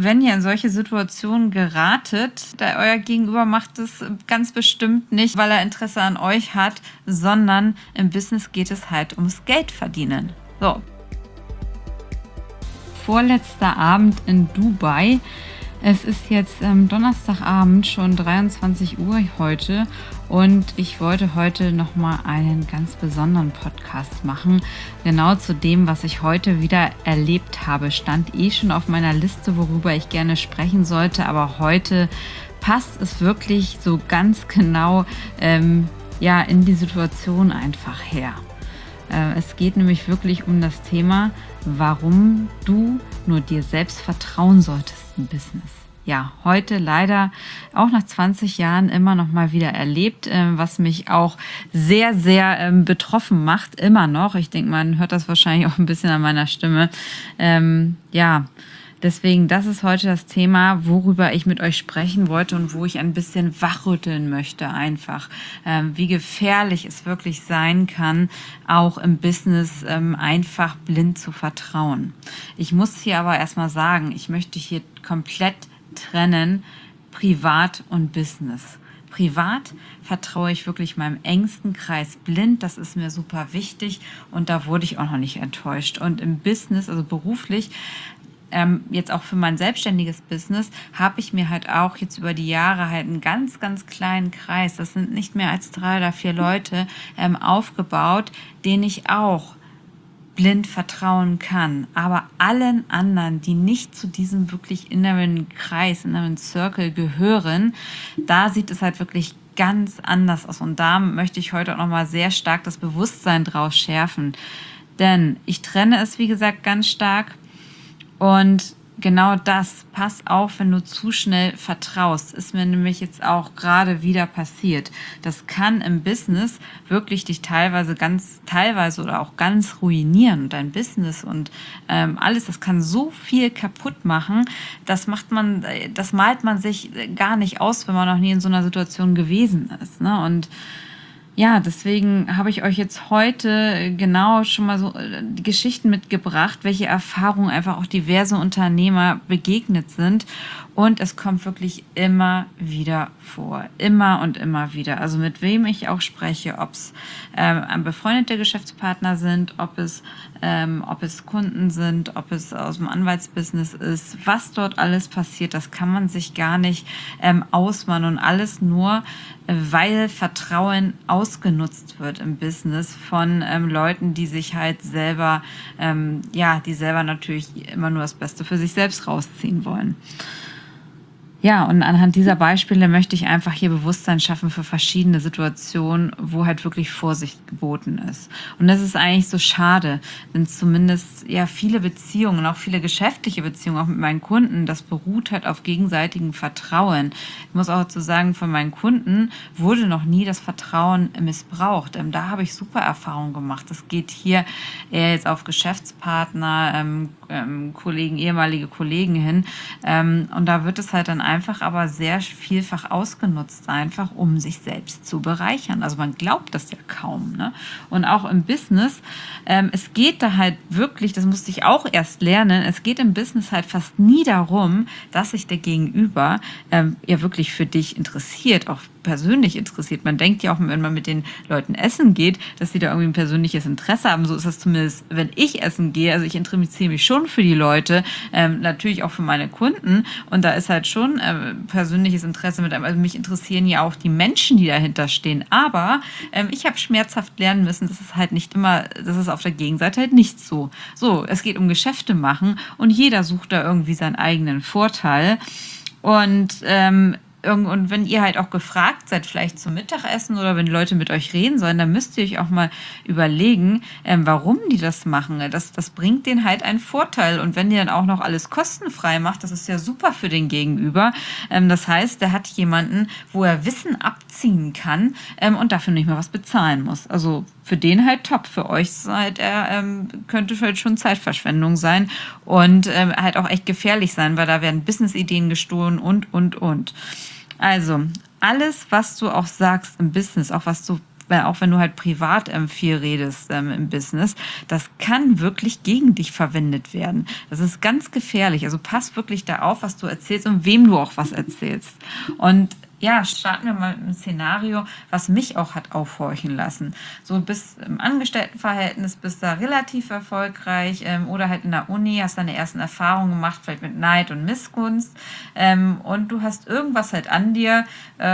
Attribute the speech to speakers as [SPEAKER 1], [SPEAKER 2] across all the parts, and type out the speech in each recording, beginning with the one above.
[SPEAKER 1] wenn ihr in solche Situationen geratet, da euer Gegenüber macht es ganz bestimmt nicht, weil er Interesse an euch hat, sondern im Business geht es halt ums Geld verdienen. So. Vorletzter Abend in Dubai. Es ist jetzt Donnerstagabend, schon 23 Uhr heute, und ich wollte heute nochmal einen ganz besonderen Podcast machen. Genau zu dem, was ich heute wieder erlebt habe. Stand schon auf meiner Liste, worüber ich gerne sprechen sollte, aber heute passt es wirklich so ganz genau in die Situation einfach her. Es geht nämlich wirklich um das Thema, warum du nur dir selbst vertrauen solltest im Business. Ja, heute leider auch nach 20 Jahren immer noch mal wieder erlebt, was mich auch sehr, sehr betroffen macht, immer noch. Ich denke, man hört das wahrscheinlich auch ein bisschen an meiner Stimme. Deswegen, das ist heute das Thema, worüber ich mit euch sprechen wollte und wo ich ein bisschen wachrütteln möchte einfach, wie gefährlich es wirklich sein kann, auch im Business einfach blind zu vertrauen. Ich muss hier aber erstmal sagen, ich möchte hier komplett trennen, Privat und Business. Privat vertraue ich wirklich meinem engsten Kreis blind, das ist mir super wichtig und da wurde ich auch noch nicht enttäuscht. Und im Business, also beruflich, jetzt auch für mein selbstständiges Business, habe ich mir halt auch jetzt über die Jahre halt einen ganz, ganz kleinen Kreis, das sind nicht mehr als 3 oder 4 Leute, aufgebaut, denen ich auch blind vertrauen kann. Aber allen anderen, die nicht zu diesem wirklich inneren Kreis, inneren Circle gehören, da sieht es halt wirklich ganz anders aus. Und da möchte ich heute auch nochmal sehr stark das Bewusstsein draus schärfen. Denn ich trenne es, wie gesagt, ganz stark. Und genau das, pass auf, wenn du zu schnell vertraust, ist mir nämlich jetzt auch gerade wieder passiert. Das kann im Business wirklich dich teilweise oder auch ganz ruinieren. Und dein Business und alles, das kann so viel kaputt machen, das malt man sich gar nicht aus, wenn man noch nie in so einer Situation gewesen ist, ne? Und ja, deswegen habe ich euch jetzt heute genau schon mal so die Geschichten mitgebracht, welche Erfahrungen einfach auch diverse Unternehmer begegnet sind. Und es kommt wirklich immer wieder vor. Immer und immer wieder. Also mit wem ich auch spreche, ob es befreundete Geschäftspartner sind, ob es Kunden sind, ob es aus dem Anwaltsbusiness ist. Was dort alles passiert, das kann man sich gar nicht ausmalen. Und alles nur, weil Vertrauen ausgenutzt wird im Business von Leuten, die sich halt selber, die selber natürlich immer nur das Beste für sich selbst rausziehen wollen. Ja, und anhand dieser Beispiele möchte ich einfach hier Bewusstsein schaffen für verschiedene Situationen, wo halt wirklich Vorsicht geboten ist. Und das ist eigentlich so schade, denn zumindest viele Beziehungen, auch viele geschäftliche Beziehungen, auch mit meinen Kunden, das beruht halt auf gegenseitigem Vertrauen. Ich muss auch dazu sagen, von meinen Kunden wurde noch nie das Vertrauen missbraucht. Da habe ich super Erfahrungen gemacht. Das geht hier eher jetzt auf Geschäftspartner, Kollegen, ehemalige Kollegen hin. Und da wird es halt dann einfach aber sehr vielfach ausgenutzt, einfach um sich selbst zu bereichern. Also man glaubt das ja kaum, ne? Und auch im Business, es geht da halt wirklich, das musste ich auch erst lernen, es geht im Business halt fast nie darum, dass sich der Gegenüber wirklich für dich interessiert, auch persönlich interessiert. Man denkt ja auch, wenn man mit den Leuten essen geht, dass sie da irgendwie ein persönliches Interesse haben. So ist das zumindest, wenn ich essen gehe. Also ich interessiere mich schon für die Leute, natürlich auch für meine Kunden. Und da ist halt schon persönliches Interesse mit einem. Also mich interessieren ja auch die Menschen, die dahinter stehen. Aber ich habe schmerzhaft lernen müssen, dass es halt nicht immer, das ist auf der Gegenseite halt nicht so. So, es geht um Geschäfte machen und jeder sucht da irgendwie seinen eigenen Vorteil. Und wenn ihr halt auch gefragt seid, vielleicht zum Mittagessen oder wenn Leute mit euch reden sollen, dann müsst ihr euch auch mal überlegen, warum die das machen. Das bringt denen halt einen Vorteil. Und wenn ihr dann auch noch alles kostenfrei macht, das ist ja super für den Gegenüber. Das heißt, der hat jemanden, wo er Wissen abziehen kann und dafür nicht mehr was bezahlen muss. Also für den halt top. Für euch könnte halt schon Zeitverschwendung sein und halt auch echt gefährlich sein, weil da werden Business-Ideen gestohlen und. Also, alles, was du auch sagst im Business, auch was du weil auch wenn du halt privat viel redest im Business, das kann wirklich gegen dich verwendet werden. Das ist ganz gefährlich. Also pass wirklich da auf, was du erzählst und wem du auch was erzählst. Und ja, starten wir mal mit einem Szenario, was mich auch hat aufhorchen lassen. So bist im Angestelltenverhältnis, bist da relativ erfolgreich oder halt in der Uni, hast deine ersten Erfahrungen gemacht, vielleicht mit Neid und Missgunst und du hast irgendwas halt an dir,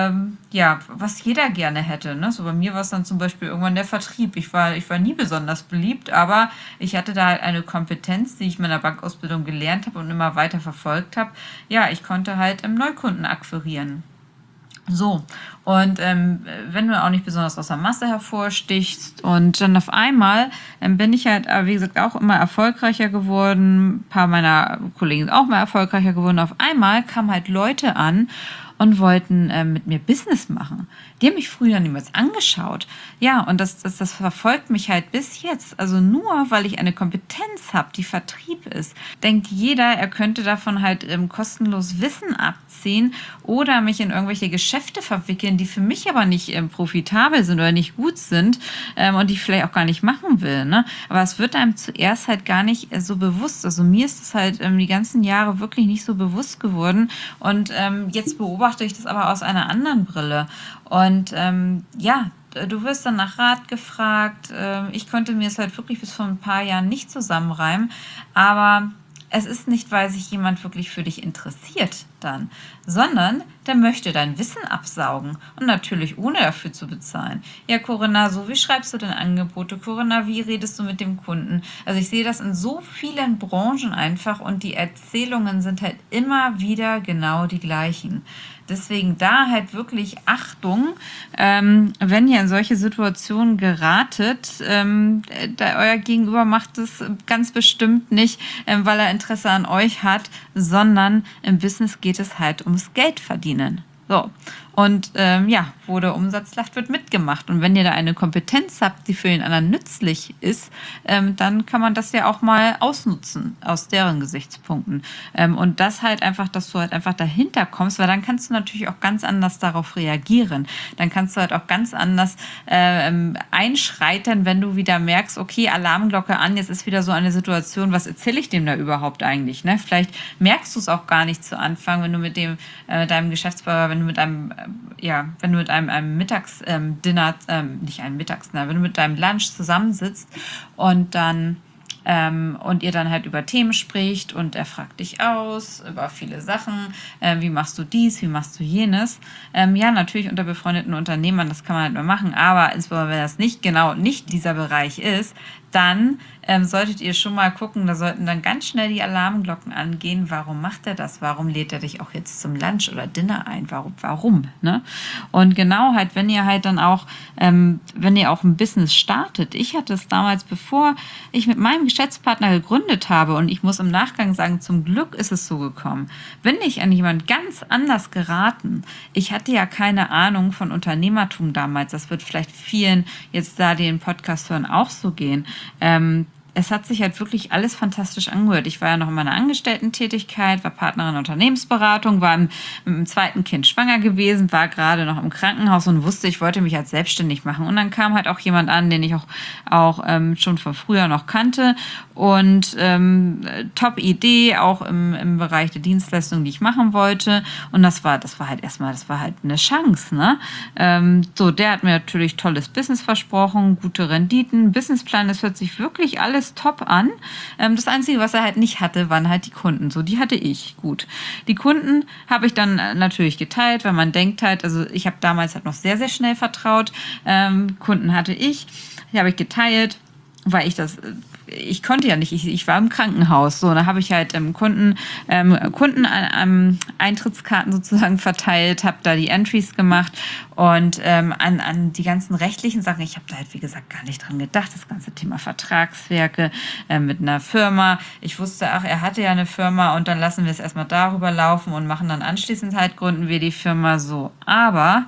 [SPEAKER 1] ja, was jeder gerne hätte. Ne? So bei mir war es dann zum Beispiel irgendwann der Vertrieb. Ich war nie besonders beliebt, aber ich hatte da halt eine Kompetenz, die ich in meiner Bankausbildung gelernt habe und immer weiter verfolgt habe. Ja, ich konnte halt Neukunden akquirieren. So, und wenn du auch nicht besonders aus der Masse hervorstichst und dann auf einmal bin ich halt, wie gesagt, auch immer erfolgreicher geworden, ein paar meiner Kollegen sind auch mal erfolgreicher geworden. Auf einmal kamen halt Leute an und wollten mit mir Business machen. Die haben mich früher niemals angeschaut. Ja, und das verfolgt mich halt bis jetzt. Also nur, weil ich eine Kompetenz habe, die Vertrieb ist, denkt jeder, er könnte davon halt kostenlos Wissen abziehen oder mich in irgendwelche Geschäfte verwickeln, die für mich aber nicht profitabel sind oder nicht gut sind und die ich vielleicht auch gar nicht machen will. Ne? Aber es wird einem zuerst halt gar nicht so bewusst. Also mir ist es halt die ganzen Jahre wirklich nicht so bewusst geworden und jetzt beobachte ich das aber aus einer anderen Brille. Und ja, du wirst dann nach Rat gefragt. Ich konnte mir es halt wirklich bis vor ein paar Jahren nicht zusammenreimen. Aber es ist nicht, weil sich jemand wirklich für dich interessiert dann, sondern der möchte dein Wissen absaugen und natürlich ohne dafür zu bezahlen. Ja, Corinna, so wie schreibst du denn Angebote? Corinna, wie redest du mit dem Kunden? Also ich sehe das in so vielen Branchen einfach und die Erzählungen sind halt immer wieder genau die gleichen. Deswegen da halt wirklich Achtung, wenn ihr in solche Situationen geratet, euer Gegenüber macht es ganz bestimmt nicht, weil er Interesse an euch hat, sondern im Business geht es halt ums Geld verdienen. So. Und ja, wo der Umsatz lacht, wird mitgemacht. Und wenn ihr da eine Kompetenz habt, die für den anderen nützlich ist, dann kann man das ja auch mal ausnutzen, aus deren Gesichtspunkten. Und das halt einfach, dass du halt einfach dahinter kommst, weil dann kannst du natürlich auch ganz anders darauf reagieren. Dann kannst du halt auch ganz anders einschreiten, wenn du wieder merkst, okay, Alarmglocke an, jetzt ist wieder so eine Situation, was erzähle ich dem da überhaupt eigentlich? Ne? Vielleicht merkst du es auch gar nicht zu Anfang, wenn du mit deinem Geschäftsführer, wenn du mit einem Mittagsdinner, nicht einem Mittagsdinner, wenn du mit deinem Lunch zusammensitzt und dann und ihr dann halt über Themen spricht und er fragt dich aus über viele Sachen, wie machst du dies, wie machst du jenes. Ja, natürlich unter befreundeten Unternehmern, das kann man halt mal machen, aber insbesondere wenn das nicht dieser Bereich ist, dann solltet ihr schon mal gucken, da sollten dann ganz schnell die Alarmglocken angehen. Warum macht er das? Warum lädt er dich auch jetzt zum Lunch oder Dinner ein? Warum? Ne? Und genau halt, wenn ihr halt dann auch, wenn ihr auch ein Business startet. Ich hatte es damals, bevor ich mit meinem Geschäftspartner gegründet habe und ich muss im Nachgang sagen, zum Glück ist es so gekommen. Bin ich an jemand ganz anders geraten. Ich hatte ja keine Ahnung von Unternehmertum damals. Das wird vielleicht vielen jetzt da, die den Podcast hören, auch so gehen. Es hat sich halt wirklich alles fantastisch angehört. Ich war ja noch in meiner Angestellten-Tätigkeit, war Partnerin in Unternehmensberatung, war mit dem zweiten Kind schwanger gewesen, war gerade noch im Krankenhaus und wusste, ich wollte mich halt selbstständig machen. Und dann kam halt auch jemand an, den ich auch schon von früher noch kannte. Und top Idee, auch im Bereich der Dienstleistung, die ich machen wollte. Und das war halt eine Chance. Ne? So, der hat mir natürlich tolles Business versprochen, gute Renditen, Businessplan, das hört sich wirklich alles top an. Das Einzige, was er halt nicht hatte, waren halt die Kunden. So, die hatte ich. Gut. Die Kunden habe ich dann natürlich geteilt, weil man denkt halt, also ich habe damals halt noch sehr, sehr schnell vertraut. Kunden hatte ich. Die habe ich geteilt, weil ich konnte ja nicht, ich war im Krankenhaus, so, da habe ich halt Kunden Eintrittskarten sozusagen verteilt, habe da die Entries gemacht und an die ganzen rechtlichen Sachen, ich habe da halt, wie gesagt, gar nicht dran gedacht, das ganze Thema Vertragswerke mit einer Firma, ich wusste, ach, er hatte ja eine Firma und dann lassen wir es erstmal darüber laufen und machen dann anschließend halt, gründen wir die Firma so, aber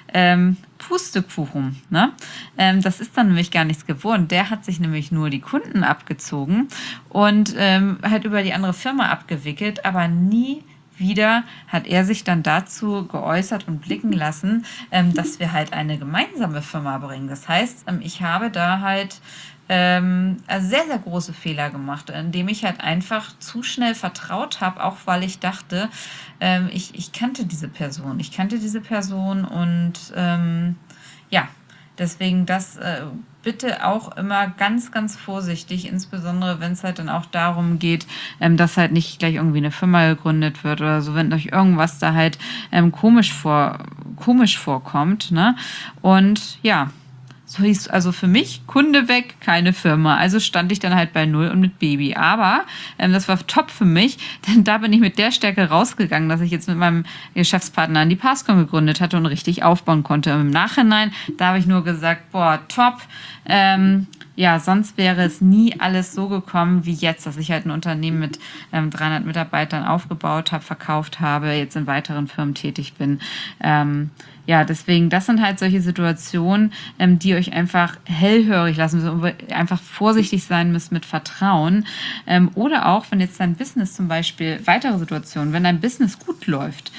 [SPEAKER 1] Pustekuchen. Ne? Das ist dann nämlich gar nichts geworden. Der hat sich nämlich nur die Kunden abgezogen und halt über die andere Firma abgewickelt, aber nie wieder hat er sich dann dazu geäußert und blicken lassen, dass wir halt eine gemeinsame Firma bringen. Das heißt, ich habe da halt also sehr, sehr große Fehler gemacht, indem ich halt einfach zu schnell vertraut habe, auch weil ich dachte, ich kannte diese Person. Ich kannte diese Person und ja, deswegen das bitte auch immer ganz, ganz vorsichtig, insbesondere wenn es halt dann auch darum geht, dass halt nicht gleich irgendwie eine Firma gegründet wird oder so, wenn euch irgendwas da halt komisch vorkommt, ne? Und ja, so hieß also für mich Kunde weg, keine Firma. Also stand ich dann halt bei null und mit Baby. Aber das war top für mich, denn da bin ich mit der Stärke rausgegangen, dass ich jetzt mit meinem Geschäftspartner an die Passcon gegründet hatte und richtig aufbauen konnte. Und im Nachhinein, da habe ich nur gesagt, boah, top. Ja, sonst wäre es nie alles so gekommen wie jetzt, dass ich halt ein Unternehmen mit 300 Mitarbeitern aufgebaut habe, verkauft habe, jetzt in weiteren Firmen tätig bin. Ja, deswegen, das sind halt solche Situationen, die euch einfach hellhörig lassen müssen, wo ihr einfach vorsichtig sein müsst mit Vertrauen. Oder auch, wenn jetzt dein Business zum Beispiel, weitere Situationen, wenn dein Business gut läuft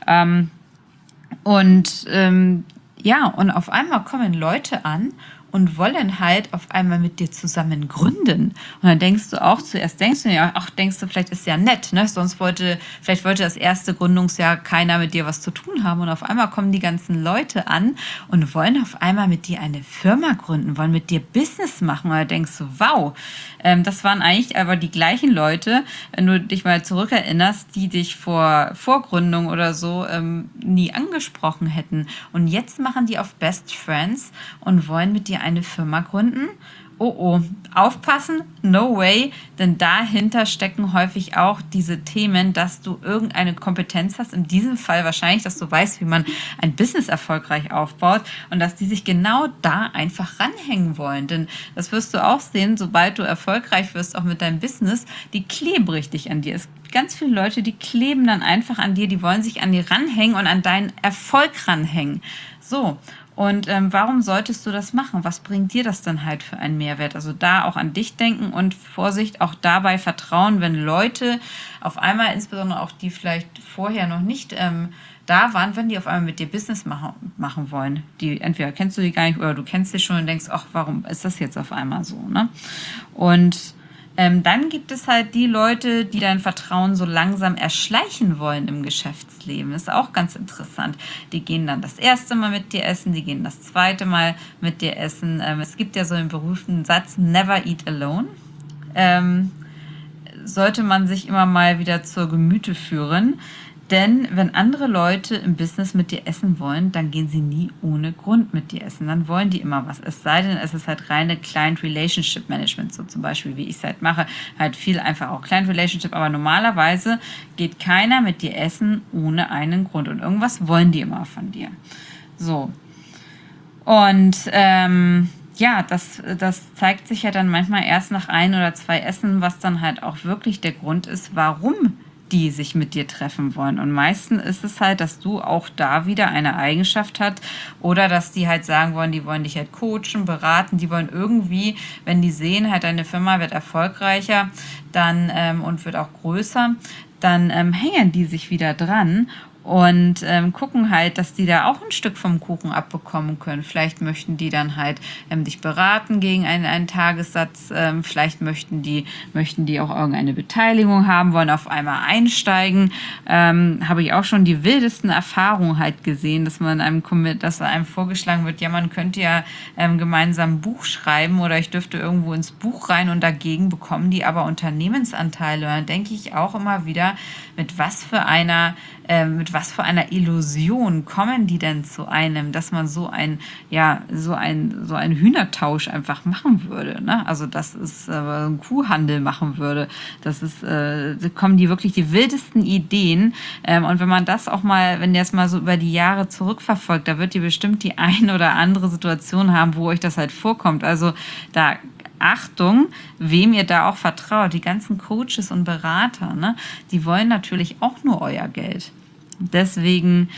[SPEAKER 1] ja, und auf einmal kommen Leute an und wollen halt auf einmal mit dir zusammen gründen. Und dann denkst du auch, zuerst denkst du ja, ach, denkst du, vielleicht ist ja nett, ne? Vielleicht wollte das erste Gründungsjahr keiner mit dir was zu tun haben und auf einmal kommen die ganzen Leute an und wollen auf einmal mit dir eine Firma gründen, wollen mit dir Business machen. Und dann denkst du, wow, das waren eigentlich aber die gleichen Leute, wenn du dich mal zurückerinnerst, die dich vor Gründung oder so nie angesprochen hätten. Und jetzt machen die auf Best Friends und wollen mit dir eine Firma gründen. Oh, aufpassen, no way, denn dahinter stecken häufig auch diese Themen, dass du irgendeine Kompetenz hast, in diesem Fall wahrscheinlich, dass du weißt, wie man ein Business erfolgreich aufbaut und dass die sich genau da einfach ranhängen wollen, denn das wirst du auch sehen, sobald du erfolgreich wirst, auch mit deinem Business, die kleben richtig an dir. Es gibt ganz viele Leute, die kleben dann einfach an dir, die wollen sich an dir ranhängen und an deinen Erfolg ranhängen. So. Und warum solltest du das machen? Was bringt dir das dann halt für einen Mehrwert? Also da auch an dich denken und Vorsicht, auch dabei vertrauen, wenn Leute auf einmal, insbesondere auch die vielleicht vorher noch nicht da waren, wenn die auf einmal mit dir Business machen wollen. Die entweder kennst du die gar nicht oder du kennst sie schon und denkst, ach, warum ist das jetzt auf einmal so? Ne? Und dann gibt es halt die Leute, die dein Vertrauen so langsam erschleichen wollen im Geschäftsleben. Das ist auch ganz interessant. Die gehen dann das erste Mal mit dir essen, die gehen das zweite Mal mit dir essen. Es gibt ja so einen berühmten Satz, never eat alone. Sollte man sich immer mal wieder zur Gemüte führen. Denn wenn andere Leute im Business mit dir essen wollen, dann gehen sie nie ohne Grund mit dir essen. Dann wollen die immer was. Es sei denn, es ist halt reine Client Relationship Management, so zum Beispiel, wie ich es halt mache. Halt viel einfach auch Client Relationship. Aber normalerweise geht keiner mit dir essen ohne einen Grund. Und irgendwas wollen die immer von dir. So. Und ja, das zeigt sich ja dann manchmal erst nach 1 oder 2 Essen, was dann halt auch wirklich der Grund ist, warum die sich mit dir treffen wollen. Und meistens ist es halt, dass du auch da wieder eine Eigenschaft hast oder dass die halt sagen wollen, die wollen dich halt coachen, beraten, die wollen irgendwie, wenn die sehen, halt deine Firma wird erfolgreicher dann und wird auch größer, dann hängen die sich wieder dran und gucken halt, dass die da auch ein Stück vom Kuchen abbekommen können. Vielleicht möchten die dann halt dich beraten gegen einen Tagessatz. Vielleicht möchten die auch irgendeine Beteiligung haben, wollen auf einmal einsteigen. Habe ich auch schon die wildesten Erfahrungen halt gesehen, dass einem vorgeschlagen wird, ja, man könnte ja gemeinsam ein Buch schreiben oder ich dürfte irgendwo ins Buch rein und dagegen bekommen die aber Unternehmensanteile. Und dann denke ich auch immer wieder, mit was für einer Illusion kommen die denn zu einem, dass man so ein Hühnertausch einfach machen würde, ne? Also das ist ein Kuhhandel machen würde. Kommen die wirklich die wildesten Ideen. Und wenn man das auch mal, wenn ihr es mal so über die Jahre zurückverfolgt, da wird ihr bestimmt die ein oder andere Situation haben, wo euch das halt vorkommt. Also da Achtung, wem ihr da auch vertraut. Die ganzen Coaches und Berater, ne, die wollen natürlich auch nur euer Geld. Deswegen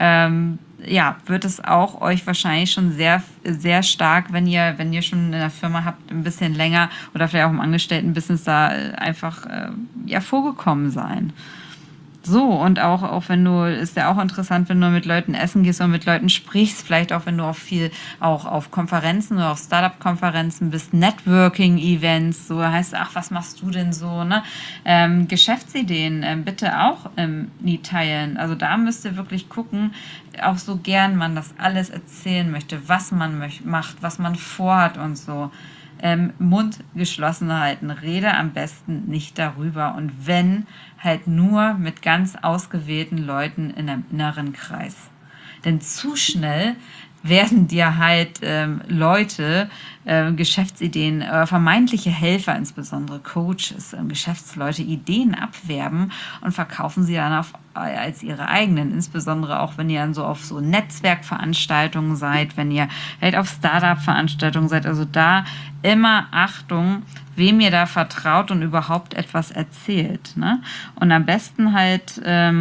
[SPEAKER 1] wird es auch euch wahrscheinlich schon sehr, sehr stark, wenn ihr schon in der Firma habt, ein bisschen länger oder vielleicht auch im Angestelltenbusiness da einfach vorgekommen sein. So, und auch wenn du, ist ja auch interessant, wenn du mit Leuten essen gehst und mit Leuten sprichst, vielleicht auch, wenn du auch auf Konferenzen oder auf Startup-Konferenzen bist, Networking-Events, so heißt, ach, was machst du denn so, ne? Geschäftsideen bitte auch nie teilen. Also da müsst ihr wirklich gucken, auch so gern man das alles erzählen möchte, was man macht, was man vorhat und so. Mund geschlossen halten, rede am besten nicht darüber und wenn, halt nur mit ganz ausgewählten Leuten in einem inneren Kreis. Denn zu schnell werden dir halt Leute, Geschäftsideen, vermeintliche Helfer, insbesondere Coaches, Geschäftsleute, Ideen abwerben und verkaufen sie dann als ihre eigenen. Insbesondere auch, wenn ihr dann so auf so Netzwerkveranstaltungen seid, wenn ihr halt auf Startup-Veranstaltungen seid. Also da immer Achtung, wem ihr da vertraut und überhaupt etwas erzählt. Ne? Und am besten halt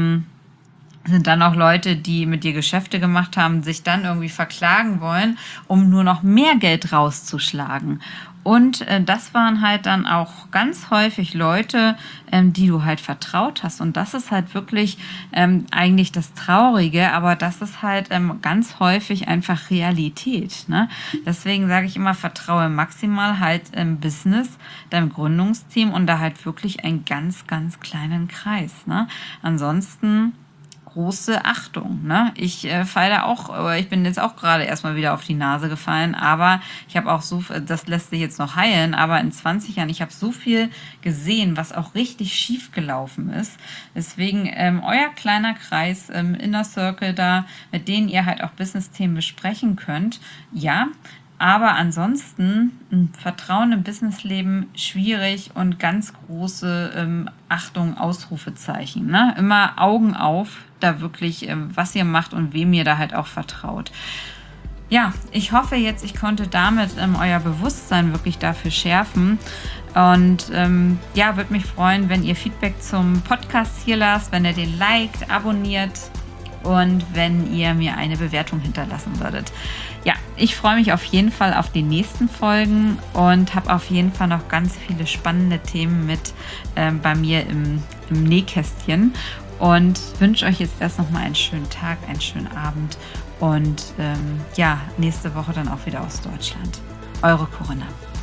[SPEAKER 1] sind dann auch Leute, die mit dir Geschäfte gemacht haben, sich dann irgendwie verklagen wollen, um nur noch mehr Geld rauszuschlagen. Und das waren halt dann auch ganz häufig Leute, die du halt vertraut hast. Und das ist halt wirklich eigentlich das Traurige, aber das ist halt ganz häufig einfach Realität. Ne? Deswegen sage ich immer, vertraue maximal halt im Business, deinem Gründungsteam und da halt wirklich einen ganz, ganz kleinen Kreis. Ne? Ansonsten große Achtung. Ne? Ich ich bin jetzt auch gerade erstmal wieder auf die Nase gefallen, aber ich habe auch das lässt sich jetzt noch heilen, aber in 20 Jahren, ich habe so viel gesehen, was auch richtig schief gelaufen ist. Deswegen euer kleiner Kreis, Inner Circle da, mit denen ihr halt auch Business-Themen besprechen könnt, ja. Aber ansonsten Vertrauen im Businessleben schwierig und ganz große Achtung, Ausrufezeichen. Ne? Immer Augen auf, da wirklich, was ihr macht und wem ihr da halt auch vertraut. Ja, ich hoffe jetzt, ich konnte damit euer Bewusstsein wirklich dafür schärfen. Und würde mich freuen, wenn ihr Feedback zum Podcast hier lasst, wenn ihr den liked, abonniert und wenn ihr mir eine Bewertung hinterlassen würdet. Ja, ich freue mich auf jeden Fall auf die nächsten Folgen und habe auf jeden Fall noch ganz viele spannende Themen mit bei mir im Nähkästchen und wünsche euch jetzt erst noch mal einen schönen Tag, einen schönen Abend und nächste Woche dann auch wieder aus Deutschland. Eure Corinna.